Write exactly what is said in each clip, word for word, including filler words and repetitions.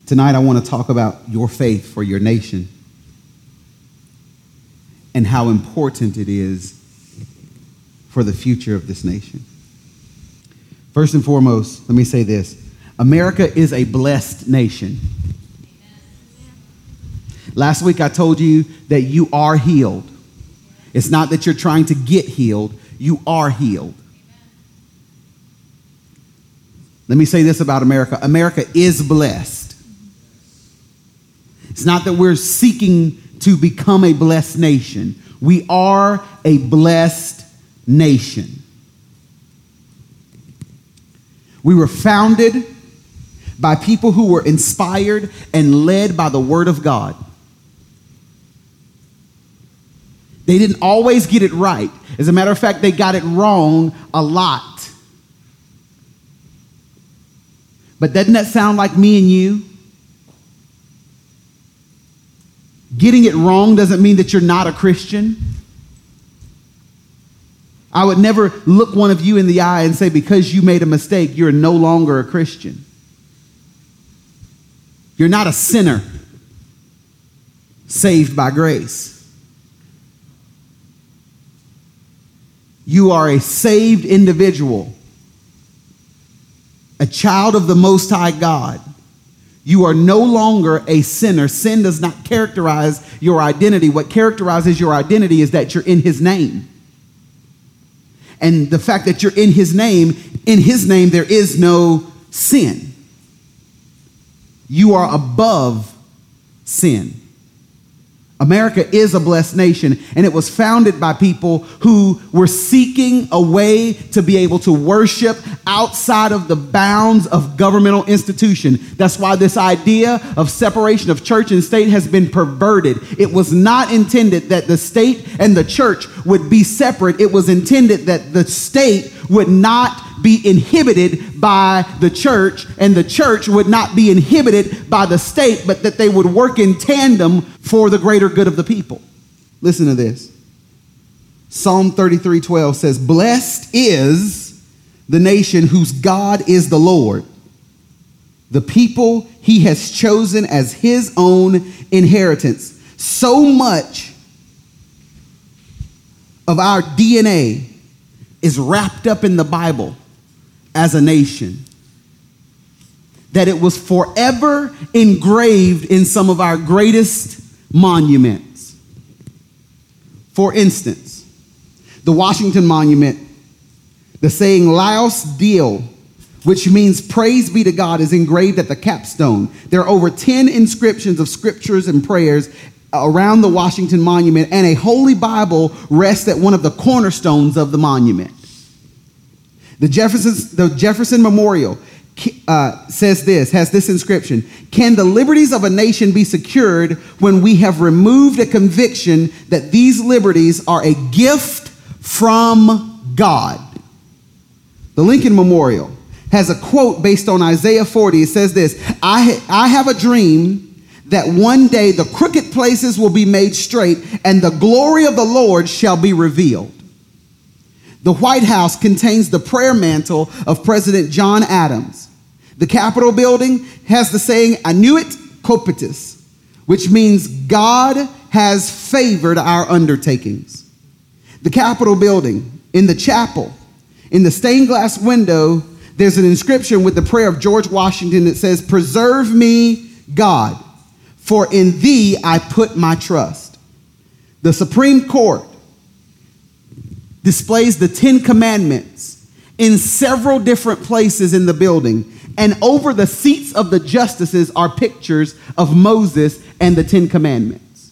Tonight, I want to talk about your faith for your nation and how important it is for the future of this nation. First and foremost, let me say this. America is a blessed nation. Last week, I told you that you are healed. It's not that you're trying to get healed. You are healed. Let me say this about America. America is blessed. It's not that we're seeking to become a blessed nation. We are a blessed nation. We were founded by people who were inspired and led by the Word of God. They didn't always get it right. As a matter of fact, they got it wrong a lot. But doesn't that sound like me and you? Getting it wrong doesn't mean that you're not a Christian. I would never look one of you in the eye and say, because you made a mistake, you're no longer a Christian. You're not a sinner saved by grace. You are a saved individual, a child of the Most High God. You are no longer a sinner. Sin does not characterize your identity. What characterizes your identity is that you're in His name. And the fact that you're in His name, in His name there is no sin. You are above sin. America is a blessed nation, and it was founded by people who were seeking a way to be able to worship outside of the bounds of governmental institution. That's why this idea of separation of church and state has been perverted. It was not intended that the state and the church would be separate. It was intended that the state would not be inhibited by the church, and the church would not be inhibited by the state, but that they would work in tandem for the greater good of the people. Listen to this. Psalm thirty-three twelve says, "Blessed is the nation whose God is the Lord, the people He has chosen as His own inheritance." So much of our D N A is wrapped up in the Bible as a nation, that it was forever engraved in some of our greatest monuments. For instance, the Washington Monument, the saying Laus Deo, which means praise be to God, is engraved at the capstone. There are over ten inscriptions of scriptures and prayers around the Washington Monument, and a Holy Bible rests at one of the cornerstones of the monument. The Jefferson, the Jefferson Memorial uh, says this, has this inscription: "Can the liberties of a nation be secured when we have removed a conviction that these liberties are a gift from God?" The Lincoln Memorial has a quote based on Isaiah forty. It says this: I, I have a dream that one day the crooked places will be made straight and the glory of the Lord shall be revealed. The White House contains the prayer mantle of President John Adams. The Capitol building has the saying Annuit Copitis, which means God has favored our undertakings. The Capitol building, in the chapel, in the stained glass window, there's an inscription with the prayer of George Washington that says, "Preserve me, God, for in thee I put my trust." The Supreme Court displays the Ten Commandments in several different places in the building. And over the seats of the justices are pictures of Moses and the Ten Commandments.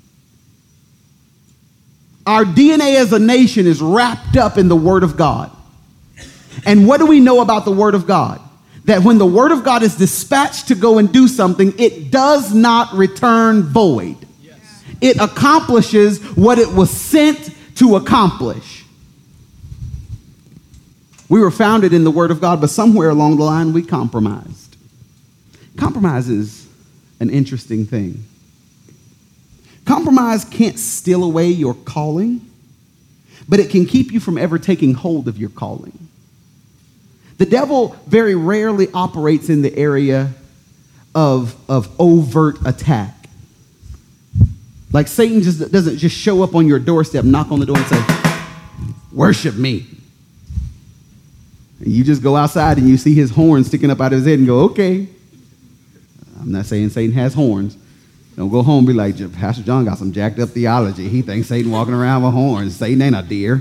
Our D N A as a nation is wrapped up in the Word of God. And what do we know about the Word of God? That when the Word of God is dispatched to go and do something, it does not return void. Yes. It accomplishes what it was sent to accomplish. We were founded in the Word of God, but somewhere along the line we compromised. Compromise is an interesting thing. Compromise can't steal away your calling, but it can keep you from ever taking hold of your calling. The devil very rarely operates in the area of, of overt attack. Like Satan just doesn't just show up on your doorstep, knock on the door and say, worship me. And you just go outside and you see his horn sticking up out of his head and go, okay. I'm not saying Satan has horns. Don't go home and be like, Pastor John got some jacked up theology. He thinks Satan walking around with horns. Satan ain't a deer.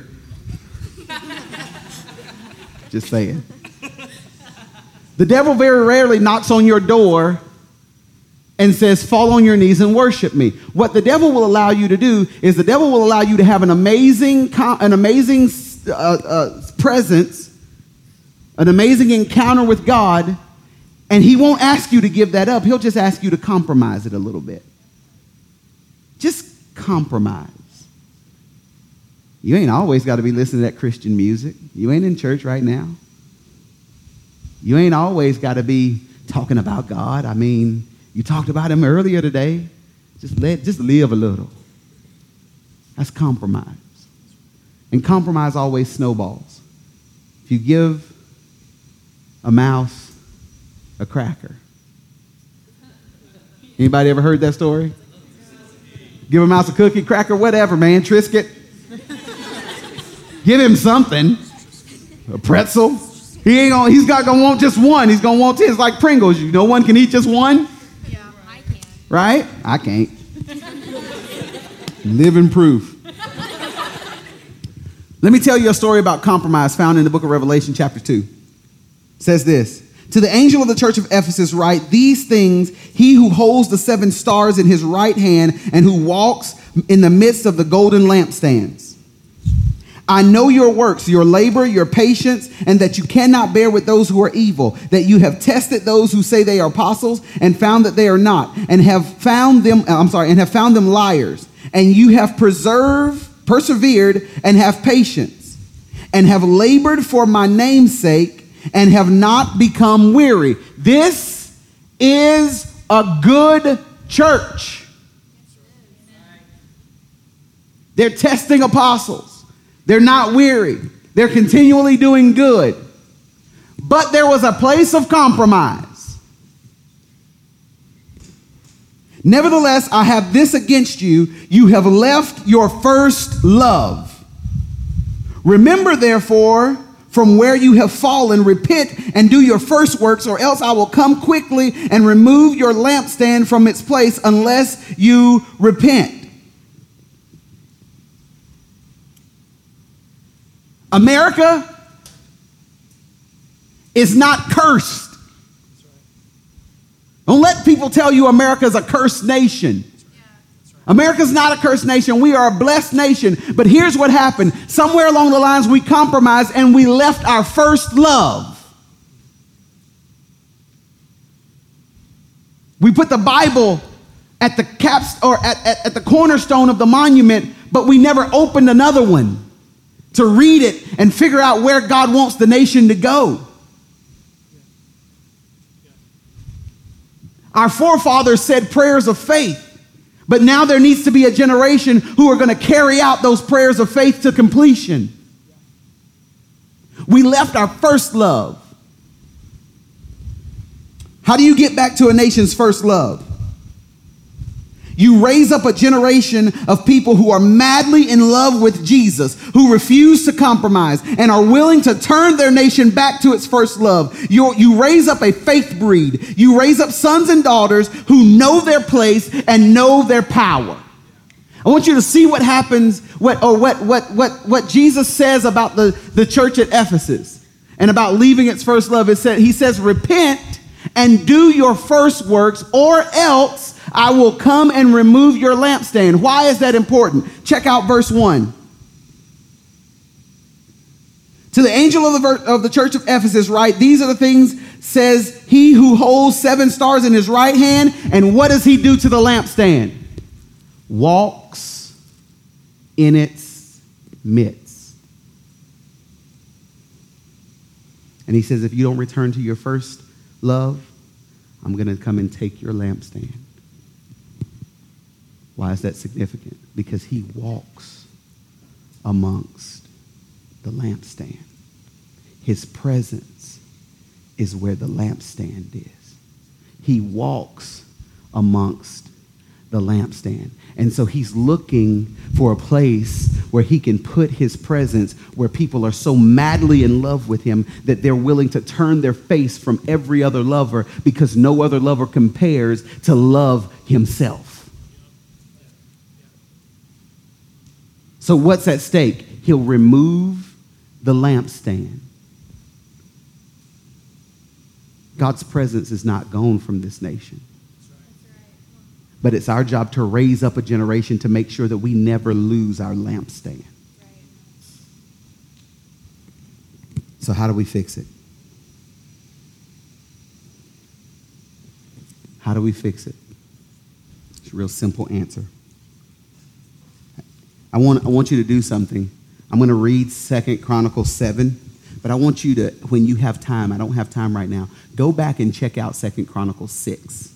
Just saying. The devil very rarely knocks on your door and says, fall on your knees and worship me. What the devil will allow you to do is the devil will allow you to have an amazing, an amazing uh, uh, presence, an amazing encounter with God, and he won't ask you to give that up. He'll just ask you to compromise it a little bit. Just compromise. You ain't always got to be listening to that Christian music. You ain't in church right now. You ain't always got to be talking about God. I mean, you talked about him earlier today. Just let, just live a little. That's compromise. And compromise always snowballs. If you give a mouse a cracker. Anybody ever heard that story? Give a mouse a cookie, cracker, whatever, man. Triscuit. Give him something. A pretzel. He ain't gonna, he's not gonna want just one. He's gonna want ten. It's like Pringles. You know one can eat just one? Yeah, I can. Right? I can't. Living proof. Let me tell you a story about compromise found in the book of Revelation chapter two. It says this. To the angel of the church of Ephesus write, these things he who holds the seven stars in his right hand and who walks in the midst of the golden lampstands. I know your works, your labor, your patience, and that you cannot bear with those who are evil, that you have tested those who say they are apostles and found that they are not, and have found them, I'm sorry, and have found them liars. And you have preserved, persevered, and have patience, and have labored for my name's sake, and have not become weary. This is a good church. They're testing apostles. They're not weary. They're continually doing good. But there was a place of compromise. Nevertheless, I have this against you. You have left your first love. Remember, therefore, from where you have fallen, repent and do your first works, or else I will come quickly and remove your lampstand from its place unless you repent. America is not cursed. Don't let people tell you America is a cursed nation. America's not a cursed nation. We are a blessed nation. But here's what happened. Somewhere along the lines, we compromised and we left our first love. We put the Bible at the caps or at, at, at the cornerstone of the monument, but we never opened another one to read it and figure out where God wants the nation to go. Our forefathers said prayers of faith. But now there needs to be a generation who are going to carry out those prayers of faith to completion. We left our first love. How do you get back to a nation's first love? You raise up a generation of people who are madly in love with Jesus, who refuse to compromise and are willing to turn their nation back to its first love. You, you raise up a faith breed. You raise up sons and daughters who know their place and know their power. I want you to see what happens, what or what what what what Jesus says about the, the church at Ephesus and about leaving its first love. It said, he says, repent and do your first works, or else I will come and remove your lampstand. Why is that important? Check out verse one. To the angel of the, ver- of the church of Ephesus write, these are the things says he who holds seven stars in his right hand. And what does he do to the lampstand? Walks in its midst. And he says, if you don't return to your first love, I'm going to come and take your lampstand. Why is that significant? Because he walks amongst the lampstand. His presence is where the lampstand is. he walks amongst the lampstand. And so he's looking for a place where he can put his presence, where people are so madly in love with him that they're willing to turn their face from every other lover, because no other lover compares to love himself. So what's at stake? He'll remove the lampstand. God's presence is not gone from this nation. But it's our job to raise up a generation to make sure that we never lose our lampstand. So how do we fix it? How do we fix it? It's a real simple answer. I want, I want you to do something. I'm going to read Second Chronicles seven, but I want you to, when you have time, I don't have time right now, go back and check out Second Chronicles six.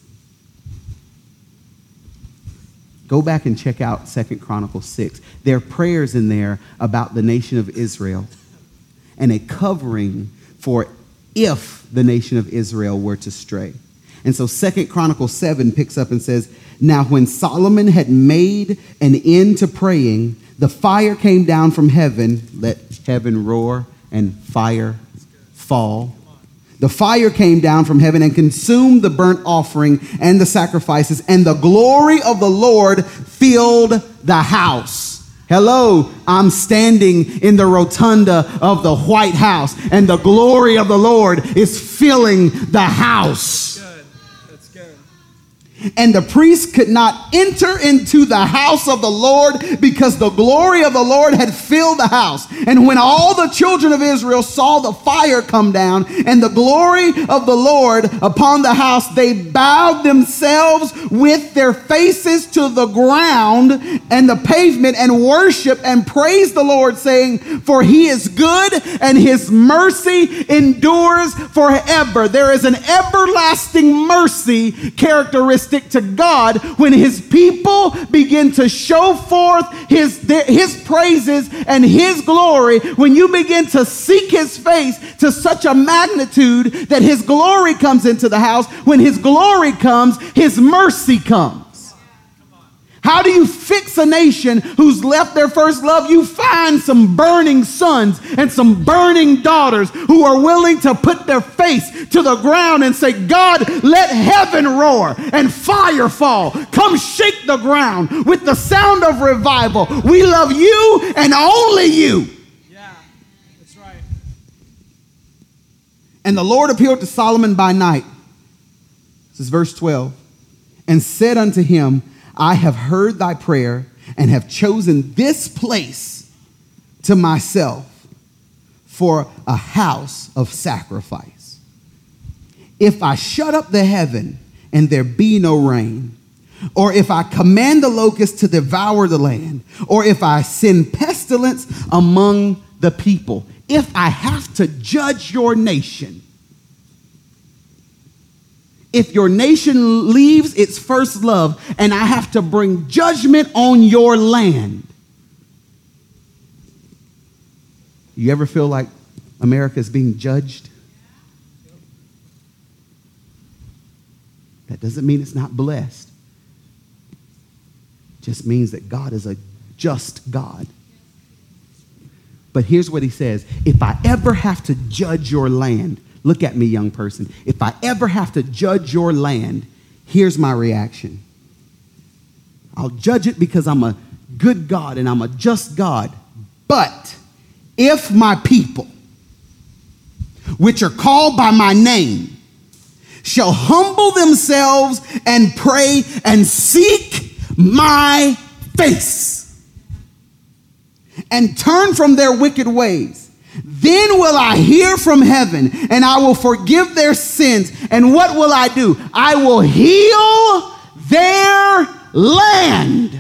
Go back and check out Second Chronicles six. There are prayers in there about the nation of Israel and a covering for if the nation of Israel were to stray. And so Second Chronicles seven picks up and says, now when Solomon had made an end to praying, the fire came down from heaven. Let heaven roar and fire fall. The fire came down from heaven and consumed the burnt offering and the sacrifices, and the glory of the Lord filled the house. Hello, I'm standing in the rotunda of the White House, and the glory of the Lord is filling the house. Good. That's good. And the priest could not enter into the house of the Lord because the glory of the Lord had filled the house. And when all the children of Israel saw the fire come down and the glory of the Lord upon the house, they bowed themselves with their faces to the ground and the pavement and worshiped and praised the Lord, saying, for he is good and his mercy endures forever. There is an everlasting mercy characteristic to God when his people begin to show forth his, his praises and his glory. When you begin to seek his face to such a magnitude that his glory comes into the house, when his glory comes, his mercy comes. How do you fix a nation who's left their first love? You find some burning sons and some burning daughters who are willing to put their face to the ground and say, God, let heaven roar and fire fall. Come shake the ground with the sound of revival. We love you and only you. Yeah, that's right. And the Lord appeared to Solomon by night. This is verse twelve. And said unto him, I have heard thy prayer and have chosen this place to myself for a house of sacrifice. If I shut up the heaven and there be no rain, or if I command the locusts to devour the land, or if I send pestilence among the people, if I have to judge your nation, if your nation leaves its first love and I have to bring judgment on your land. You ever feel like America is being judged? That doesn't mean it's not blessed. It just means that God is a just God. But here's what he says. If I ever have to judge your land, look at me, young person. If I ever have to judge your land, here's my reaction. I'll judge it because I'm a good God and I'm a just God. But if my people, which are called by my name, shall humble themselves and pray and seek my face and turn from their wicked ways, then will I hear from heaven and I will forgive their sins. And what will I do? I will heal their land.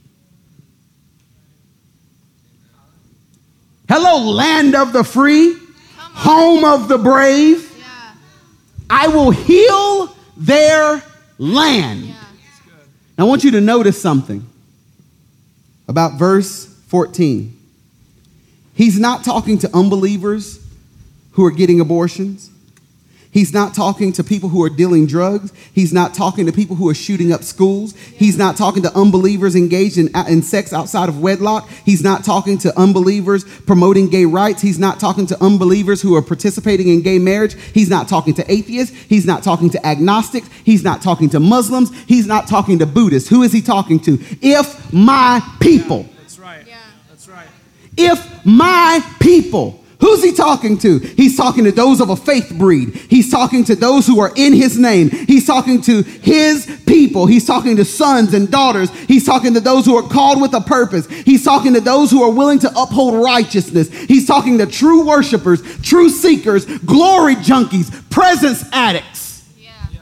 Hello, land of the free, home of the brave. Yeah. I will heal their land. Yeah. Now, I want you to notice something about verse fourteen. He's not talking to unbelievers who are getting abortions. He He's not talking to people who are dealing drugs. He's not talking to people who are shooting up schools. He's not talking to unbelievers engaged in, in sex outside of wedlock. He's not talking to unbelievers promoting gay rights. He's not talking to unbelievers who are participating in gay marriage. He's not talking to atheists. He's not talking to agnostics. He's not talking to Muslims. He's not talking to Buddhists. Who is he talking to? If my people. Yeah, that's right. Yeah. That's right. If my people. Who's he talking to? He's talking to those of a faith breed. He's talking to those who are in his name. He's talking to his people. He's talking to sons and daughters. He's talking to those who are called with a purpose. He's talking to those who are willing to uphold righteousness. He's talking to true worshipers, true seekers, glory junkies, presence addicts. Yeah. Yeah.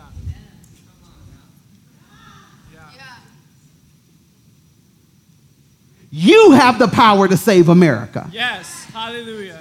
Yeah. You have the power to save America. Yes. Hallelujah.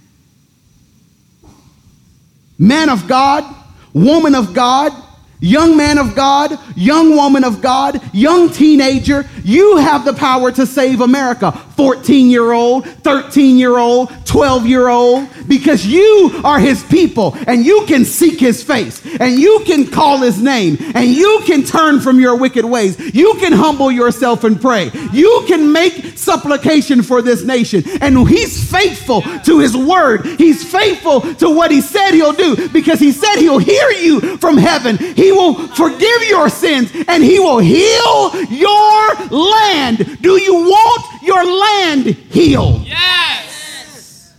Man of God, woman of God, young man of God, young woman of God, young teenager, you have the power to save America. fourteen-year-old, thirteen-year-old, twelve-year-old, because you are his people and you can seek his face and you can call his name and you can turn from your wicked ways. You can humble yourself and pray. You can make supplication for this nation. And he's faithful to his word. He's faithful to what he said he'll do, because he said he'll hear you from heaven. He will forgive your sins and he will heal your land. Do you want your land healed? Yes.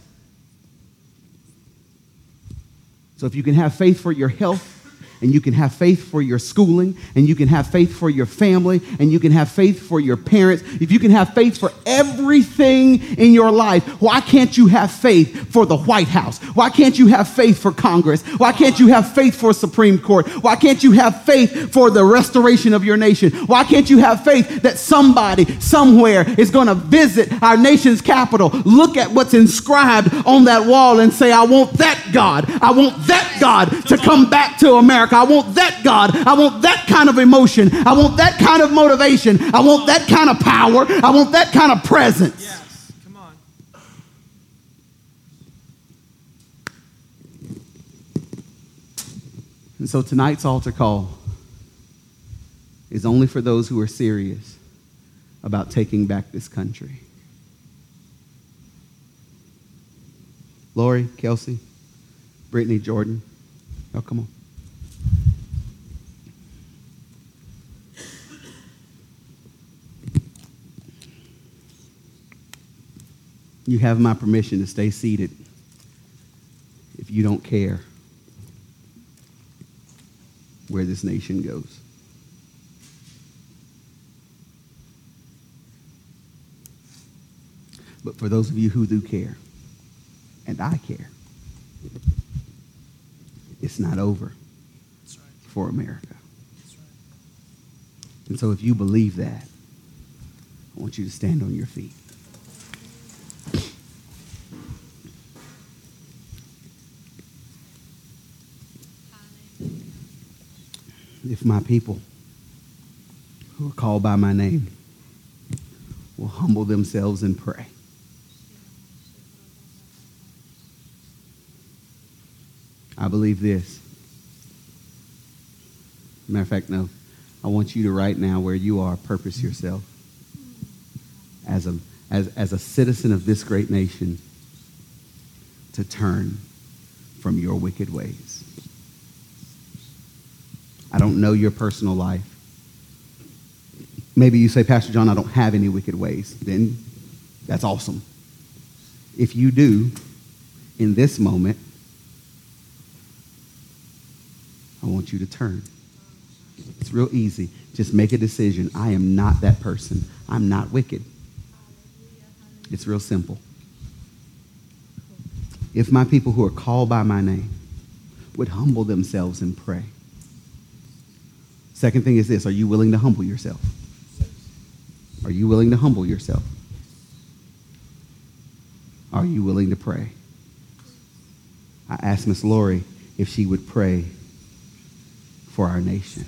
So if you can have faith for your health, and you can have faith for your schooling, and you can have faith for your family, and you can have faith for your parents, if you can have faith for everything in your life, why can't you have faith for the White House? Why can't you have faith for Congress? Why can't you have faith for Supreme Court? Why can't you have faith for the restoration of your nation? Why can't you have faith that somebody somewhere is going to visit our nation's capital, look at what's inscribed on that wall and say, I want that God. I want that God to come back to America. I want that God. I want that kind of emotion. I want that kind of motivation. I want that kind of power. I want that kind of presence. Yes. Come on. And so tonight's altar call is only for those who are serious about taking back this country. Lori, Kelsey, Brittany, Jordan. Oh, come on. You have my permission to stay seated if you don't care where this nation goes. But for those of you who do care, and I care, it's not over That's right. for America. That's right. And so if you believe that, I want you to stand on your feet. If my people who are called by my name will humble themselves and pray. I believe this. Matter of fact, no. I want you to right now, where you are, purpose yourself as a, as, as a citizen of this great nation to turn from your wicked ways. I don't know your personal life. Maybe you say, Pastor John, I don't have any wicked ways. Then that's awesome. If you do, in this moment, I want you to turn. It's real easy. Just make a decision. I am not that person. I'm not wicked. It's real simple. If my people who are called by my name would humble themselves and pray. Second thing is this. Are you willing to humble yourself? Are you willing to humble yourself? Are you willing to pray? I asked Miss Lori if she would pray for our nation.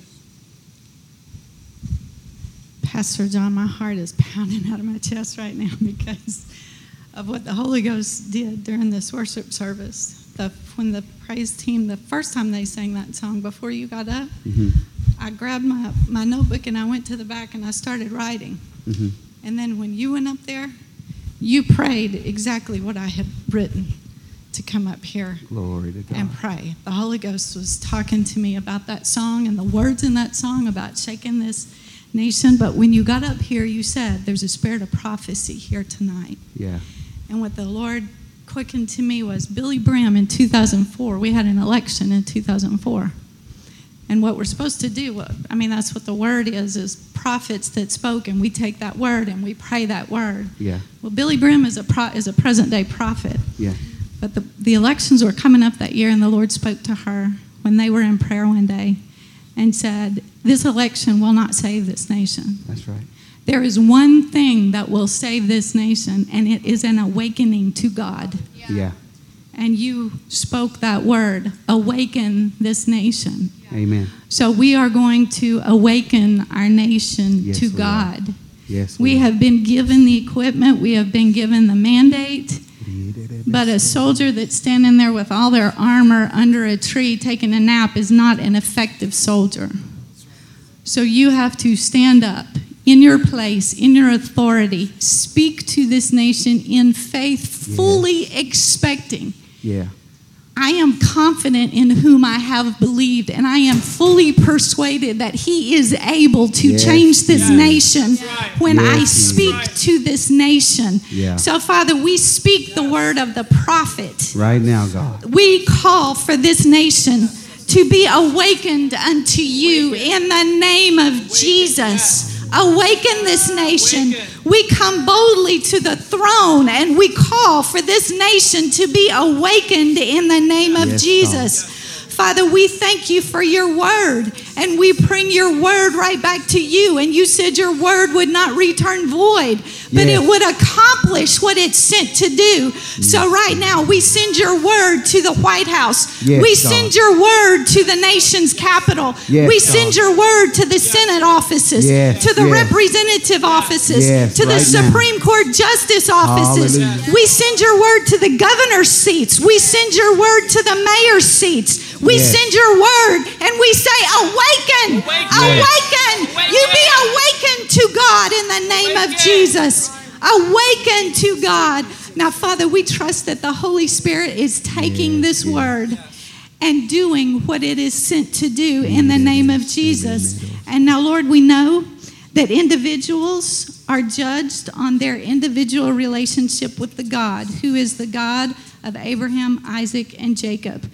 Pastor John, my heart is pounding out of my chest right now because of what the Holy Ghost did during this worship service. the when the praise team, the first time they sang that song before you got up, Mm-hmm. I grabbed my, my notebook and I went to the back and I started writing. Mm-hmm. And then when you went up there, you prayed exactly what I had written to come up here Glory to God. and pray. The Holy Ghost was talking to me about that song and the words in that song about shaking this nation. But when you got up here, you said there's a spirit of prophecy here tonight. Yeah. And what the Lord quickened to me was Billy Graham in two thousand four. We had an election in two thousand four. And what we're supposed to do, I mean, that's what the word is, is prophets that spoke, and we take that word and we pray that word. Yeah. Well, Billy Graham is a pro, is a present-day prophet. Yeah. But the, the elections were coming up that year, and the Lord spoke to her when they were in prayer one day and said, this election will not save this nation. That's right. There is one thing that will save this nation, and it is an awakening to God. Yeah. yeah. And you spoke that word, awaken this nation. Amen. So we are going to awaken our nation Yes, to we God. Are. Yes, we we have been given the equipment, we have been given the mandate, but a soldier that's standing there with all their armor under a tree taking a nap is not an effective soldier. So you have to stand up in your place, in your authority, speak to this nation in faith, fully yes. expecting. Yeah. I am confident in whom I have believed, and I am fully persuaded that he is able to yes. change this yes. nation right. when yes. I speak right. to this nation. Yeah. So, Father, we speak the word of the prophet. Right now, God. We call for this nation to be awakened unto you in the name of Jesus. Awaken this nation. We come boldly to the throne and we call for this nation to be awakened in the name of yes, Jesus. God. Father, we thank you for your word, and we bring your word right back to you. And you said your word would not return void, but yes. it would accomplish what it's sent to do. Yes. So right now, we send your word to the White House. Yes, we God. send your word to the nation's capital. Yes, we God. send your word to the Senate offices, Yes, to the yes. representative offices, Yes, to the right now. Supreme Court justice offices. Hallelujah. We send your word to the governor's seats. We send your word to the mayor's seats. We Yes. send your word and we say, awaken, Awaken. awaken. Awaken. You be awakened to God in the name of Awaken. Jesus. Awaken to God. Now, Father, we trust that the Holy Spirit is taking Yes, this yes. word and doing what it is sent to do in the name of Jesus. And now, Lord, we know that individuals are judged on their individual relationship with the God, who is the God of Abraham, Isaac, and Jacob.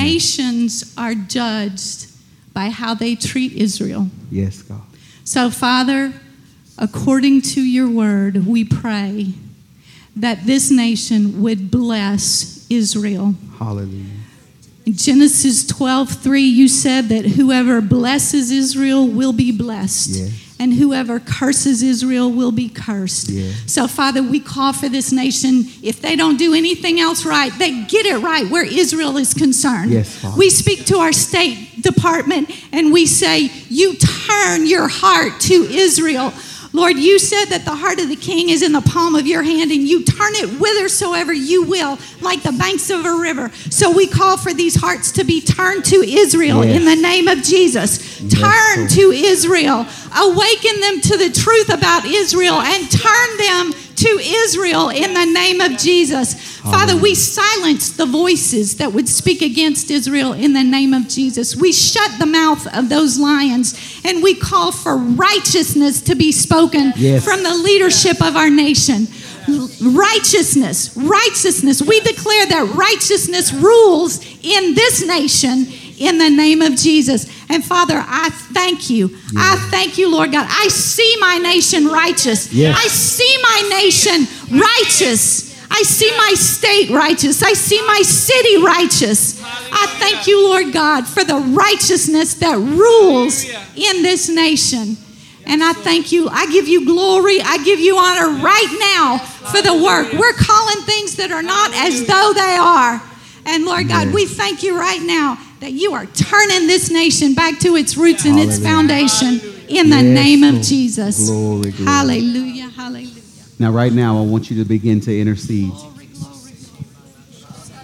Nations are judged by how they treat Israel. Yes, God. So, Father, according to your word, we pray that this nation would bless Israel. Hallelujah. In Genesis twelve three, you said that whoever blesses Israel will be blessed. Yes. And whoever curses Israel will be cursed. Yes. So, Father, we call for this nation, if they don't do anything else right, they get it right where Israel is concerned. Yes, Father. We speak to our State Department and we say, you turn your heart to Israel. Lord, you said that the heart of the king is in the palm of your hand, and you turn it whithersoever you will, like the banks of a river. So we call for these hearts to be turned to Israel Yes. in the name of Jesus. Yes, Turn Lord. to Israel. Awaken them to the truth about Israel and turn them to Israel in the name of Jesus. Father, we silence the voices that would speak against Israel in the name of Jesus. We shut the mouth of those lions and we call for righteousness to be spoken Yes. from the leadership of our nation. Righteousness, righteousness. We declare that righteousness rules in this nation in the name of Jesus. And Father, I thank you. Yes. I thank you, Lord God. I see my nation righteous. Yes. I see my nation righteous. I see my state righteous. I see my city righteous. I thank you, Lord God, for the righteousness that rules in this nation. And I thank you. I give you glory. I give you honor right now for the work. We're calling things that are not as though they are. And Lord God, Yes. we thank you right now that you are turning this nation back to its roots and its Hallelujah. foundation in the Yes, name of Lord. Jesus. Glory, glory. Hallelujah, hallelujah. Now, right now, I want you to begin to intercede. Glory, glory,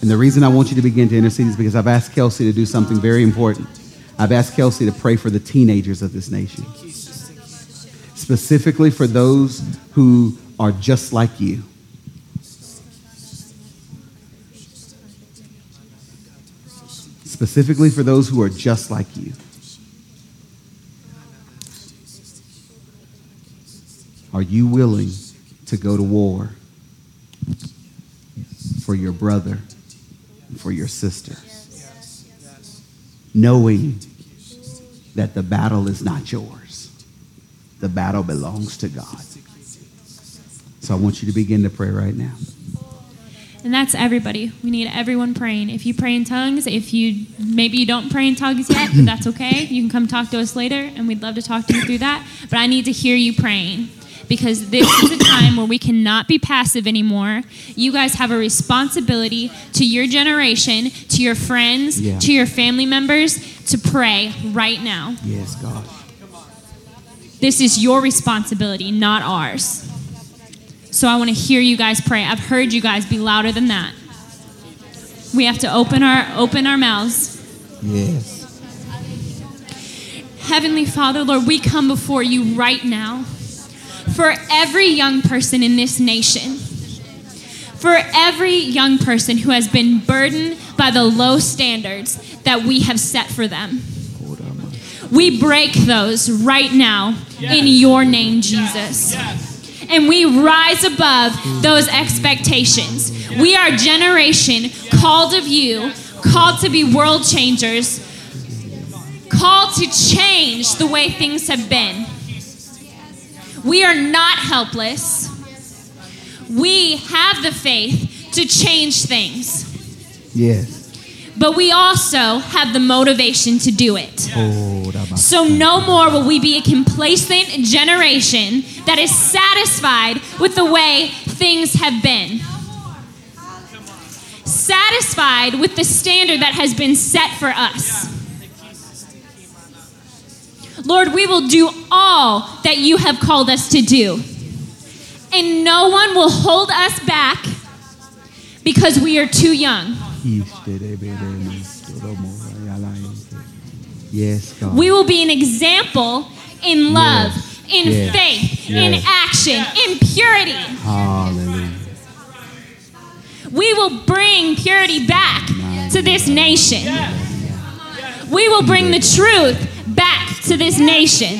And the reason I want you to begin to intercede is because I've asked Kelsey to do something very important. I've asked Kelsey to pray for the teenagers of this nation, specifically for those who are just like you. Specifically for those who are just like you. Are you willing to go to war for your brother and for your sister, knowing that the battle is not yours? The battle belongs to God. So I want you to begin to pray right now. And that's everybody. We need everyone praying. If you pray in tongues, if you maybe you don't pray in tongues yet, but that's okay. You can come talk to us later, and we'd love to talk to you through that. But I need to hear you praying, because this is a time where we cannot be passive anymore. You guys have a responsibility to your generation, to your friends, Yeah. to your family members, to pray right now. Yes, God. This is your responsibility, not ours. So I want to hear you guys pray. I've heard you guys be louder than that. We have to open our open our mouths. Yes. Heavenly Father, Lord, we come before you right now for every young person in this nation, for every young person who has been burdened by the low standards that we have set for them. We break those right now in your name, Jesus. And we rise above those expectations. We are a generation called of you, called to be world changers, called to change the way things have been. We are not helpless. We have the faith to change things. Yes. But we also have the motivation to do it. Oh, So no more will we be a complacent generation that is satisfied with the way things have been. Satisfied with the standard that has been set for us. Lord, we will do all that you have called us to do. And no one will hold us back because we are too young. Yes, God. We will be an example in love, Yes. in Yes. faith, Yes. in action, in purity. Hallelujah. We will bring purity back to this nation. We will bring the truth back to this nation.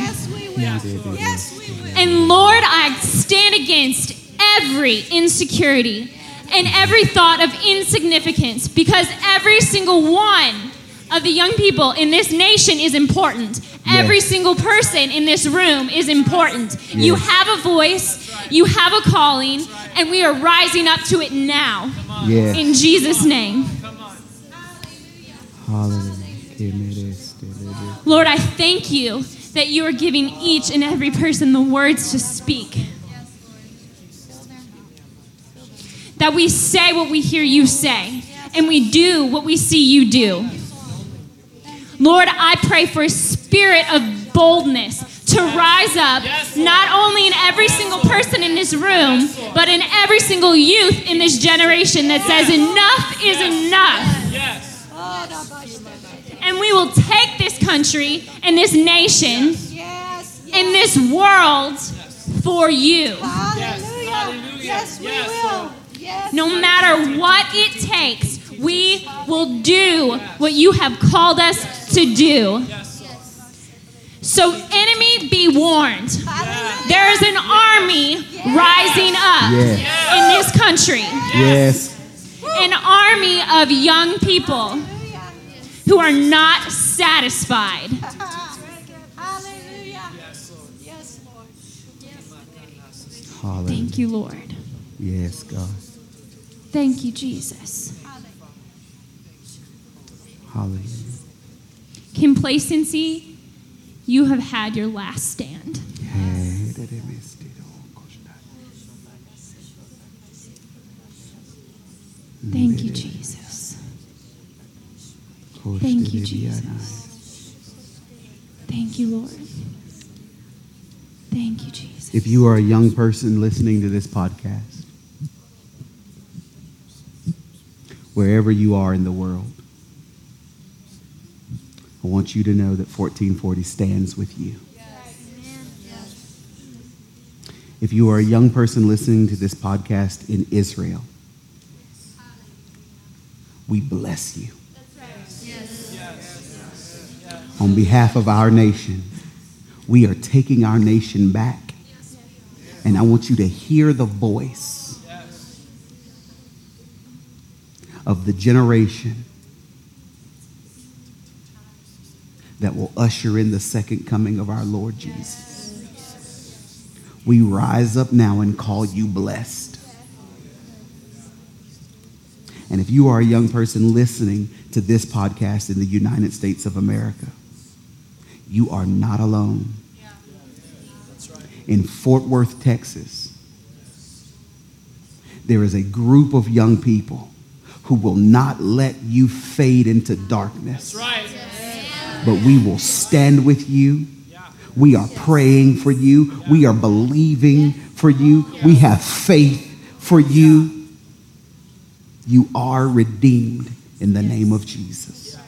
And Lord, I stand against every insecurity and every thought of insignificance, because every single one of the young people in this nation is important. Yes. Every single person in this room is important. You Yes. have a voice, you have a calling, and we are rising up to it now. Yes. In Jesus' name. Hallelujah. Lord, I thank you that you are giving each and every person the words to speak. That we say what we hear you say, and we do what we see you do. Lord, I pray for a spirit of boldness to rise up, not only in every single person in this room, but in every single youth in this generation that says enough is enough. And we will take this country and this nation and this world for you. Yes, we will. Yes. No matter what it takes, we will do what you have called us to do. So, enemy, be warned. There is an army rising up Yes. in this country. Yes. An army of young people who are not satisfied. Hallelujah. Yes, Lord. Hallelujah. Thank you, Lord. Yes, God. Thank you, Jesus. Hallelujah. Complacency, you have had your last stand. Thank you, Jesus. Thank you, Jesus. Thank you, Lord. Thank you, Jesus. If you are a young person listening to this podcast, wherever you are in the world, I want you to know that fourteen forty stands with you. If you are a young person listening to this podcast in Israel, we bless you. On behalf of our nation, we are taking our nation back. And I want you to hear the voice of the generation that will usher in the second coming of our Lord Jesus. We rise up now and call you blessed. And if you are a young person listening to this podcast in the United States of America, you are not alone. In Fort Worth, Texas, there is a group of young people who will not let you fade into darkness. That's right. But we will stand with you. We are praying for you. We are believing for you. We have faith for you. You are redeemed in the name of Jesus.